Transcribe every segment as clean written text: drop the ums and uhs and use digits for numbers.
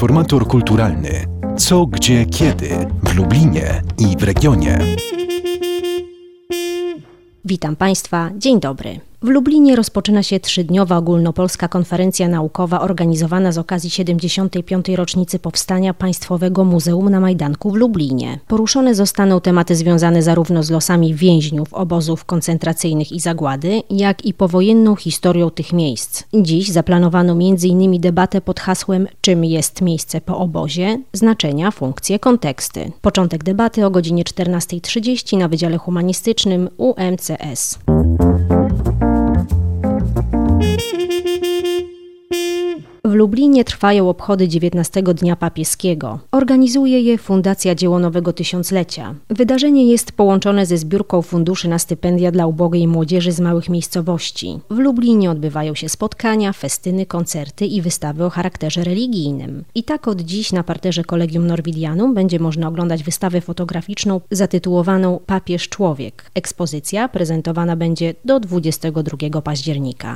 Informator kulturalny. Co, gdzie, kiedy w Lublinie i w regionie. Witam Państwa, dzień dobry. W Lublinie rozpoczyna się 3-dniowa ogólnopolska konferencja naukowa organizowana z okazji 75. rocznicy powstania Państwowego Muzeum na Majdanku w Lublinie. Poruszone zostaną tematy związane zarówno z losami więźniów obozów koncentracyjnych i zagłady, jak i powojenną historią tych miejsc. Dziś zaplanowano m.in. debatę pod hasłem „Czym jest miejsce po obozie? Znaczenia, funkcje, konteksty”. Początek debaty o godzinie 14:30 na Wydziale Humanistycznym UMCS. W Lublinie trwają obchody 19 Dnia Papieskiego. Organizuje je Fundacja Dzieło Nowego Tysiąclecia. Wydarzenie jest połączone ze zbiórką funduszy na stypendia dla ubogiej młodzieży z małych miejscowości. W Lublinie odbywają się spotkania, festyny, koncerty i wystawy o charakterze religijnym. I tak od dziś na parterze Collegium Norvidianum będzie można oglądać wystawę fotograficzną zatytułowaną „Papież Człowiek”. Ekspozycja prezentowana będzie do 22 października.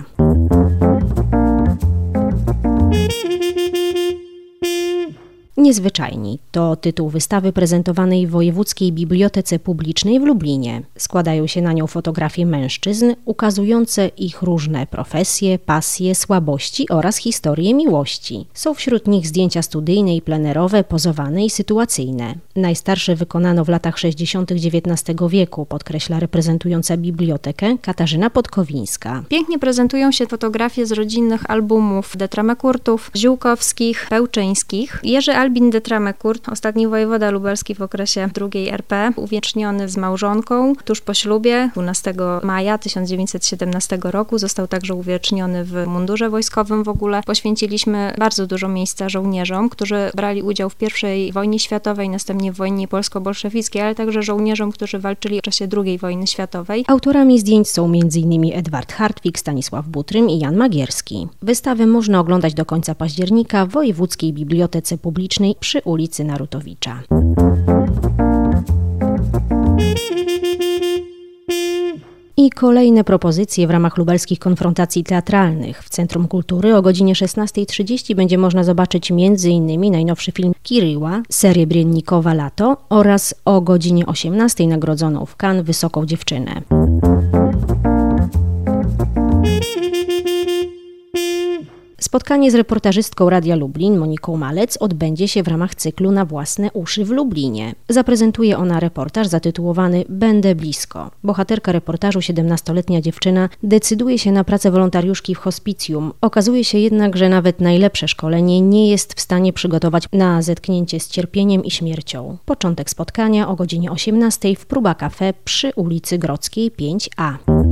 Niezwyczajni to tytuł wystawy prezentowanej w Wojewódzkiej Bibliotece Publicznej w Lublinie. Składają się na nią fotografie mężczyzn ukazujące ich różne profesje, pasje, słabości oraz historie miłości. Są wśród nich zdjęcia studyjne i plenerowe, pozowane i sytuacyjne. Najstarsze wykonano w latach 60. XIX wieku, podkreśla reprezentująca bibliotekę Katarzyna Podkowińska. Pięknie prezentują się fotografie z rodzinnych albumów Detramekurtów, Ziółkowskich, Pełczyńskich. Jerzy Albin Detramekurt, ostatni wojewoda lubelski w okresie II RP, uwieczniony z małżonką tuż po ślubie 12 maja 1917 roku. Został także uwieczniony w mundurze wojskowym w ogóle. Poświęciliśmy bardzo dużo miejsca żołnierzom, którzy brali udział w I wojnie światowej, następnie w wojnie polsko-bolszewickiej, ale także żołnierzom, którzy walczyli w czasie II wojny światowej. Autorami zdjęć są m.in. Edward Hartwig, Stanisław Butrym i Jan Magierski. Wystawę można oglądać do końca października w Wojewódzkiej Bibliotece Publicznej przy ulicy Narutowicza. I kolejne propozycje w ramach lubelskich konfrontacji teatralnych. W Centrum Kultury o godzinie 16:30 będzie można zobaczyć m.in. najnowszy film Kiryła, serię Briennikowa Lato oraz o godzinie 18:00 nagrodzoną w Cannes Wysoką dziewczynę. Spotkanie z reportażystką Radia Lublin, Moniką Malec, odbędzie się w ramach cyklu Na własne uszy w Lublinie. Zaprezentuje ona reportaż zatytułowany „Będę blisko”. Bohaterka reportażu, 17-letnia dziewczyna, decyduje się na pracę wolontariuszki w hospicjum. Okazuje się jednak, że nawet najlepsze szkolenie nie jest w stanie przygotować na zetknięcie z cierpieniem i śmiercią. Początek spotkania o godzinie 18:00 w Próba Cafe przy ulicy Grodzkiej 5A.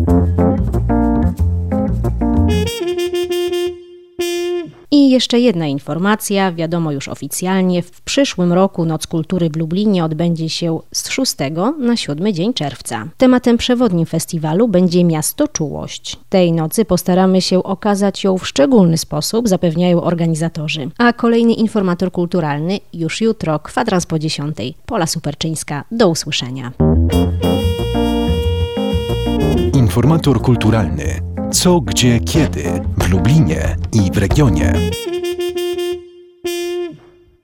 I jeszcze jedna informacja, wiadomo już oficjalnie, w przyszłym roku Noc Kultury w Lublinie odbędzie się z 6 na 7 dzień czerwca. Tematem przewodnim festiwalu będzie Miasto Czułość. Tej nocy postaramy się okazać ją w szczególny sposób, zapewniają organizatorzy. A kolejny informator kulturalny już jutro, kwadrans po 10:00. Pola Superczyńska, do usłyszenia. Informator kulturalny. Co, gdzie, kiedy w Lublinie i w regionie.